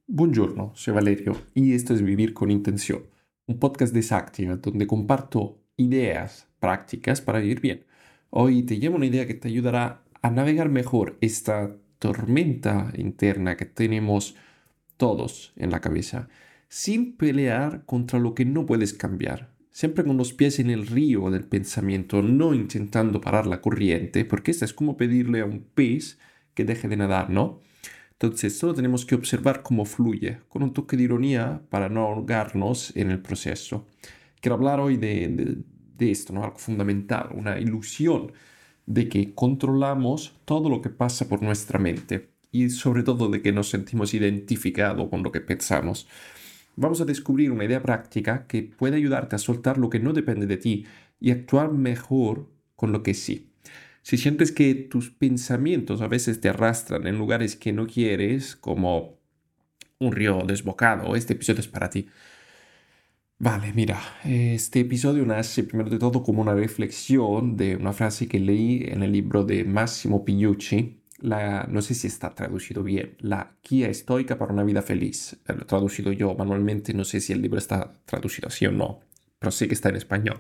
Buongiorno, soy Valerio y esto es Vivir con Intención, un podcast de Sactiva donde comparto ideas prácticas para vivir bien. Hoy te llevo una idea que te ayudará a navegar mejor esta tormenta interna que tenemos todos en la cabeza, sin pelear contra lo que no puedes cambiar. Siempre con los pies en el río del pensamiento, no intentando parar la corriente, porque esta es como pedirle a un pez que deje de nadar, ¿no? Entonces, solo tenemos que observar cómo fluye, con un toque de ironía para no ahogarnos en el proceso. Quiero hablar hoy de esto, ¿no? Algo fundamental, una ilusión de que controlamos todo lo que pasa por nuestra mente y sobre todo de que nos sentimos identificados con lo que pensamos. Vamos a descubrir una idea práctica que puede ayudarte a soltar lo que no depende de ti y actuar mejor con lo que sí. Si sientes que tus pensamientos a veces te arrastran en lugares que no quieres, como un río desbocado, este episodio es para ti. Vale, mira, este episodio nace primero de todo como una reflexión de una frase que leí en el libro de Massimo Pigliucci, no sé si está traducido bien, La guía estoica para una vida feliz. Lo he traducido yo manualmente, no sé si el libro está traducido así o no, pero sé que está en español.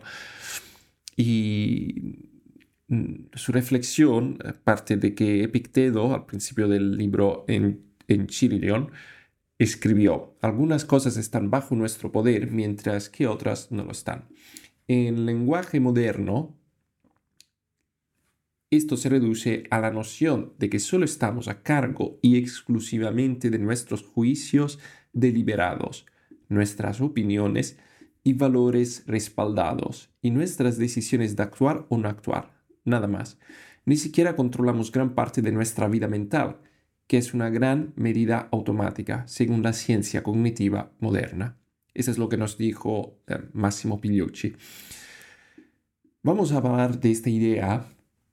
Y su reflexión parte de que Epicteto, al principio del libro en Chirilion, escribió, algunas cosas están bajo nuestro poder mientras que otras no lo están. En lenguaje moderno, esto se reduce a la noción de que solo estamos a cargo y exclusivamente de nuestros juicios deliberados, nuestras opiniones y valores respaldados, y nuestras decisiones de actuar o no actuar, nada más. Ni siquiera controlamos gran parte de nuestra vida mental, que es una gran medida automática, según la ciencia cognitiva moderna. Eso es lo que nos dijo Massimo Pigliucci. Vamos a hablar de esta idea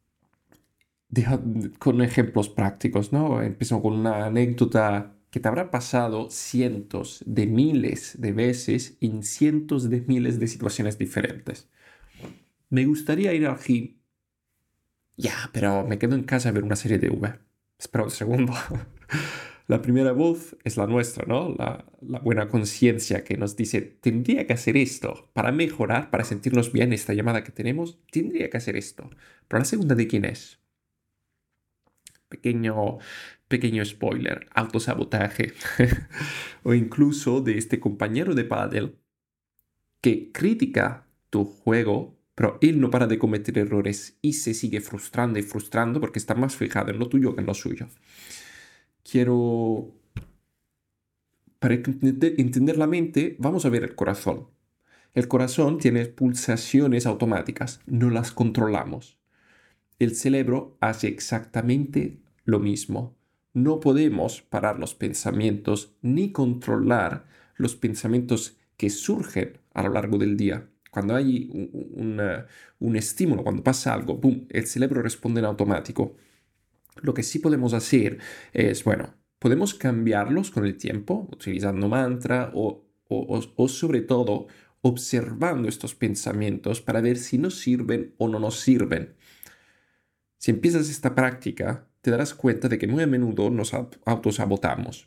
con ejemplos prácticos, ¿no? Empiezo con una anécdota que te habrá pasado cientos de miles de veces en cientos de miles de situaciones diferentes. Me gustaría ir al gym, ya, pero me quedo en casa a ver una serie de V. Espera un segundo. La primera voz es la nuestra, ¿no? La buena conciencia que nos dice, tendría que hacer esto para mejorar, para sentirnos bien esta llamada que tenemos, tendría que hacer esto. Pero la segunda, ¿de quién es? Pequeño, pequeño spoiler, autosabotaje. O incluso de este compañero de pádel que critica tu juego, pero él no para de cometer errores y se sigue frustrando y frustrando porque está más fijado en lo tuyo que en lo suyo. Quiero... Para entender la mente, vamos a ver el corazón. El corazón tiene pulsaciones automáticas, no las controlamos. El cerebro hace exactamente lo mismo. No podemos parar los pensamientos ni controlar los pensamientos que surgen a lo largo del día. Cuando hay un estímulo, cuando pasa algo, ¡boom!, el cerebro responde en automático. Lo que sí podemos hacer es, bueno, podemos cambiarlos con el tiempo, utilizando mantra o sobre todo observando estos pensamientos para ver si nos sirven o no nos sirven. Si empiezas esta práctica, te darás cuenta de que muy a menudo nos autosabotamos.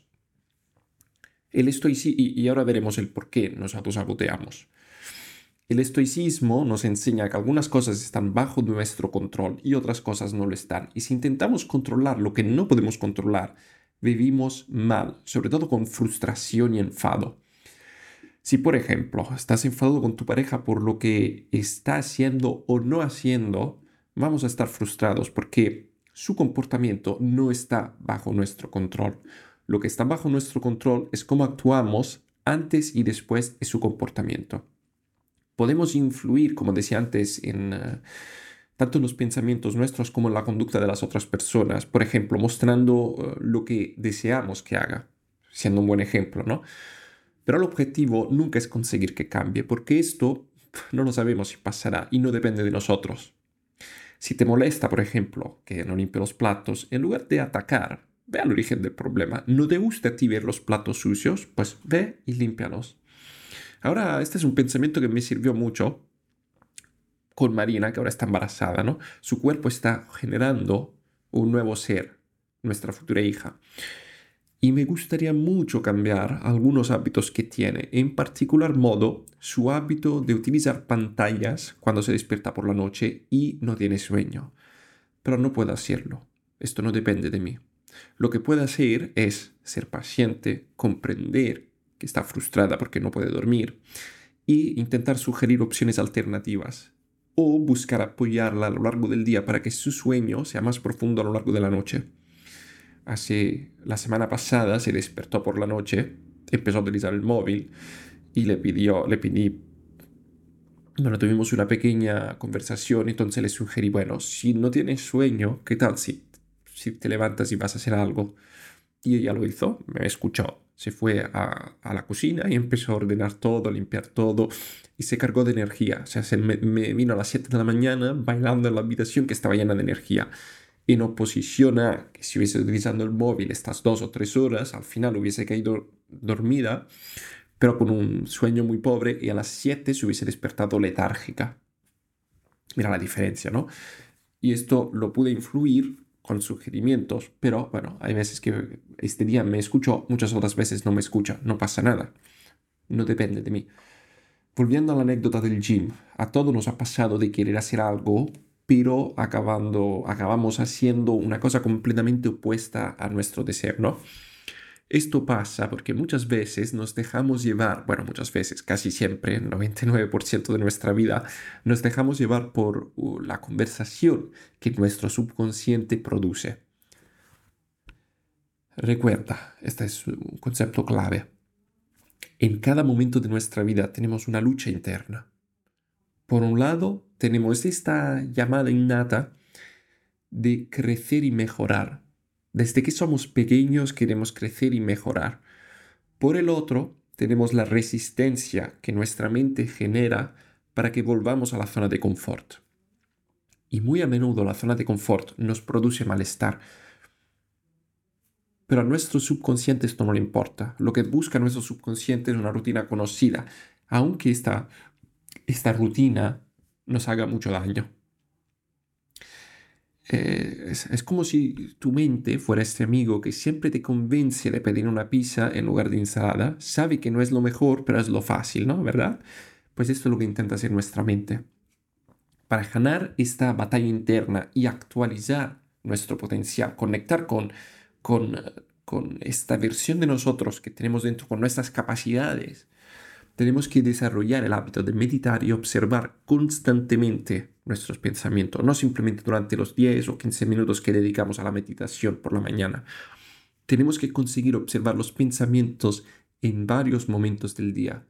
Y ahora veremos el por qué nos autosaboteamos. El estoicismo nos enseña que algunas cosas están bajo nuestro control y otras cosas no lo están. Y si intentamos controlar lo que no podemos controlar, vivimos mal, sobre todo con frustración y enfado. Si, por ejemplo, estás enfadado con tu pareja por lo que está haciendo o no haciendo, vamos a estar frustrados porque su comportamiento no está bajo nuestro control. Lo que está bajo nuestro control es cómo actuamos antes y después de su comportamiento. Podemos influir, como decía antes, tanto en los pensamientos nuestros como en la conducta de las otras personas. Por ejemplo, mostrando lo que deseamos que haga, siendo un buen ejemplo, ¿no? Pero el objetivo nunca es conseguir que cambie, porque esto no lo sabemos si pasará y no depende de nosotros. Si te molesta, por ejemplo, que no limpie los platos, en lugar de atacar, ve al origen del problema. ¿No te gusta a ti ver los platos sucios? Pues ve y límpialos. Ahora, este es un pensamiento que me sirvió mucho con Marina, que ahora está embarazada, ¿no? Su cuerpo está generando un nuevo ser, nuestra futura hija. y me gustaría mucho cambiar algunos hábitos que tiene, en particular modo su hábito de utilizar pantallas cuando se despierta por la noche y no tiene sueño. Pero no puedo hacerlo. Esto no depende de mí. Lo que puedo hacer es ser paciente, comprender que está frustrada porque no puede dormir y intentar sugerir opciones alternativas o buscar apoyarla a lo largo del día para que su sueño sea más profundo a lo largo de la noche. Así, la semana pasada se despertó por la noche, empezó a utilizar el móvil y le pedí, bueno, tuvimos una pequeña conversación, entonces le sugerí, bueno, si no tienes sueño, ¿qué tal si te levantas y vas a hacer algo? Y ella lo hizo, me escuchó. Se fue a la cocina y empezó a ordenar todo, a limpiar todo y se cargó de energía. O sea, me vino a las 7 de la mañana bailando en la habitación que estaba llena de energía. En oposición a que si hubiese utilizando el móvil estas 2 o 3 horas, al final hubiese caído dormida, pero con un sueño muy pobre y a las 7 se hubiese despertado letárgica. Mira la diferencia, ¿no? Y esto lo pude influir con sugerimientos, pero bueno, hay veces que este día me escuchó, muchas otras veces no me escucha, no pasa nada, no depende de mí. Volviendo a la anécdota del gym, a todos nos ha pasado de querer hacer algo, pero acabamos haciendo una cosa completamente opuesta a nuestro deseo, ¿no? Esto pasa porque muchas veces nos dejamos llevar, bueno, muchas veces, casi siempre, el 99% de nuestra vida, nos dejamos llevar por la conversación que nuestro subconsciente produce. Recuerda, este es un concepto clave. En cada momento de nuestra vida tenemos una lucha interna. Por un lado, tenemos esta llamada innata de crecer y mejorar. Desde que somos pequeños queremos crecer y mejorar. Por el otro, tenemos la resistencia que nuestra mente genera para que volvamos a la zona de confort. Y muy a menudo la zona de confort nos produce malestar. Pero a nuestro subconsciente esto no le importa. Lo que busca nuestro subconsciente es una rutina conocida, aunque esta rutina nos haga mucho daño. Es como si tu mente fuera este amigo que siempre te convence de pedir una pizza en lugar de ensalada. Sabe que no es lo mejor, pero es lo fácil, ¿no? ¿Verdad? Pues esto es lo que intenta hacer nuestra mente. Para ganar esta batalla interna y actualizar nuestro potencial, conectar con, con esta versión de nosotros que tenemos dentro, con nuestras capacidades, tenemos que desarrollar el hábito de meditar y observar constantemente nuestros pensamientos, no simplemente durante los 10 o 15 minutos que dedicamos a la meditación por la mañana. Tenemos que conseguir observar los pensamientos en varios momentos del día.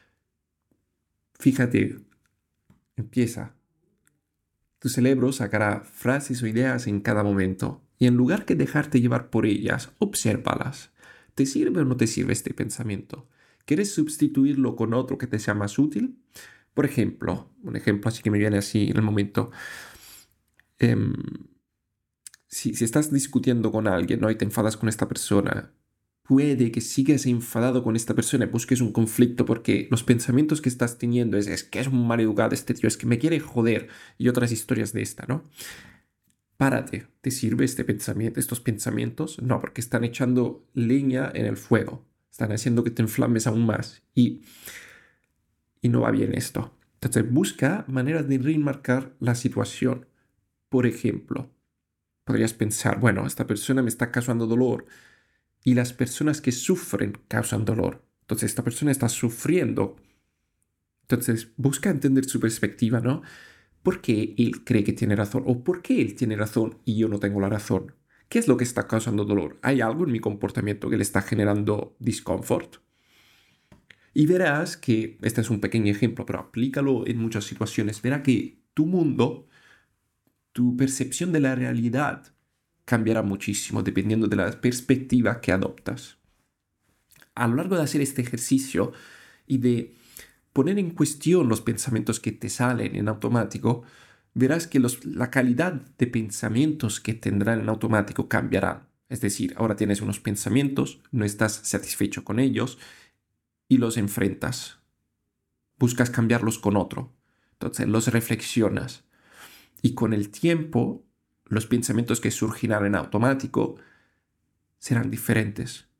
Fíjate, empieza. Tu cerebro sacará frases o ideas en cada momento y en lugar que dejarte llevar por ellas, obsérvalas. ¿Te sirve o no te sirve este pensamiento? ¿Quieres sustituirlo con otro que te sea más útil? Por ejemplo, un ejemplo así que me viene así en el momento. em, si estás discutiendo con alguien, ¿no? Y te enfadas con esta persona, puede que sigas enfadado con esta persona y busques un conflicto porque los pensamientos que estás teniendo es que es un mal educado este tío, es que me quiere joder y otras historias de esta, ¿no? Párate, ¿te sirve este pensamiento, estos pensamientos? No, porque están echando leña en el fuego, están haciendo que te inflames aún más y no va bien esto. Entonces busca maneras de reenmarcar la situación. Por ejemplo, podrías pensar, bueno, esta persona me está causando dolor y las personas que sufren causan dolor. Entonces esta persona está sufriendo. Entonces busca entender su perspectiva, ¿no? ¿Por qué él cree que tiene razón? ¿O por qué él tiene razón y yo no tengo la razón? ¿Qué es lo que está causando dolor? ¿Hay algo en mi comportamiento que le está generando discomfort? Y verás que, este es un pequeño ejemplo, pero aplícalo en muchas situaciones, verá que tu mundo, tu percepción de la realidad cambiará muchísimo dependiendo de la perspectiva que adoptas. A lo largo de hacer este ejercicio y de poner en cuestión los pensamientos que te salen en automático, verás que la calidad de pensamientos que tendrán en automático cambiará. Es decir, ahora tienes unos pensamientos, no estás satisfecho con ellos y los enfrentas. Buscas cambiarlos con otro. Entonces los reflexionas. Y con el tiempo, los pensamientos que surgirán en automático serán diferentes.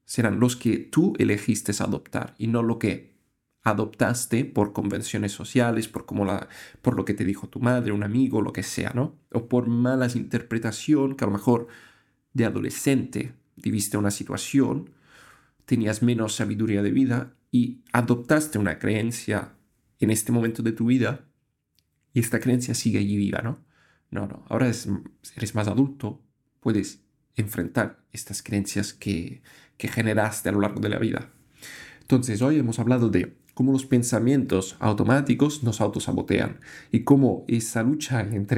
serán los que tú elegiste adoptar y no lo que adoptaste por convenciones sociales, por lo que te dijo tu madre, un amigo, lo que sea, ¿no? O por malas interpretación que a lo mejor de adolescente viviste una situación, tenías menos sabiduría de vida y adoptaste una creencia en este momento de tu vida y esta creencia sigue allí viva, ¿no? No, no, ahora eres más adulto, puedes enfrentar estas creencias que generaste a lo largo de la vida. Entonces, hoy hemos hablado de cómo los pensamientos automáticos nos autosabotean y cómo esa lucha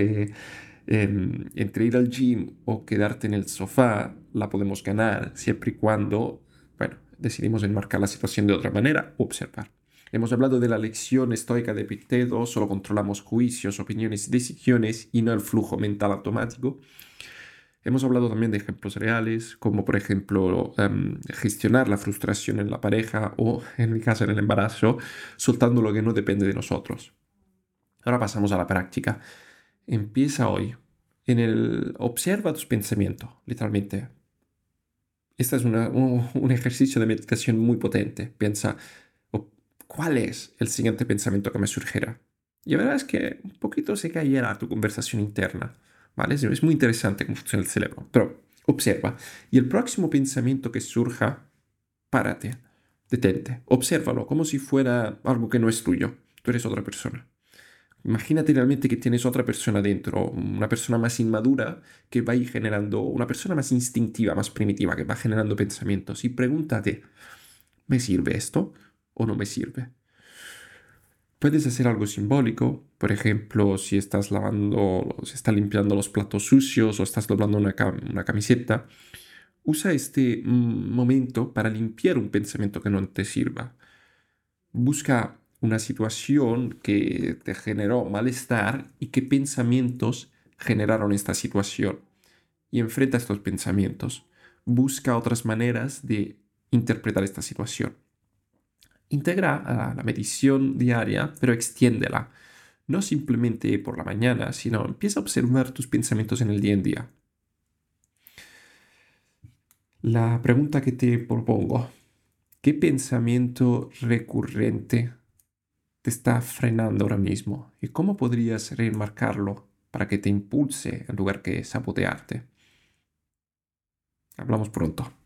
entre ir al gym o quedarte en el sofá la podemos ganar siempre y cuando, bueno, decidimos enmarcar la situación de otra manera, observar. Hemos hablado de la lección estoica de Epicteto, solo controlamos juicios, opiniones y decisiones y no el flujo mental automático. Hemos hablado también de ejemplos reales, como por ejemplo gestionar la frustración en la pareja o, en mi caso, en el embarazo, soltando lo que no depende de nosotros. Ahora pasamos a la práctica. Empieza hoy. Observa tus pensamientos, literalmente. Este es un ejercicio de meditación muy potente. Piensa, ¿cuál es el siguiente pensamiento que me surgirá? Y verás que un poquito se caerá tu conversación interna, ¿vale? Es muy interesante cómo funciona el cerebro, pero observa. Y el próximo pensamiento que surja, párate, detente, obsérvalo como si fuera algo que no es tuyo. Tú eres otra persona. Imagínate realmente que tienes otra persona dentro, una persona más inmadura que va a ir generando, una persona más instintiva, más primitiva, que va generando pensamientos. Y pregúntate, ¿me sirve esto o no me sirve? Puedes hacer algo simbólico, por ejemplo, si estás limpiando los platos sucios o estás doblando una camiseta, usa este momento para limpiar un pensamiento que no te sirva. Busca una situación que te generó malestar y qué pensamientos generaron esta situación. Y enfrenta estos pensamientos. Busca otras maneras de interpretar esta situación. Integra a la medición diaria, pero extiéndela. No simplemente por la mañana, sino empieza a observar tus pensamientos en el día en día. La pregunta que te propongo, ¿qué pensamiento recurrente te está frenando ahora mismo? ¿Y cómo podrías remarcarlo para que te impulse en lugar que sabotearte? Hablamos pronto.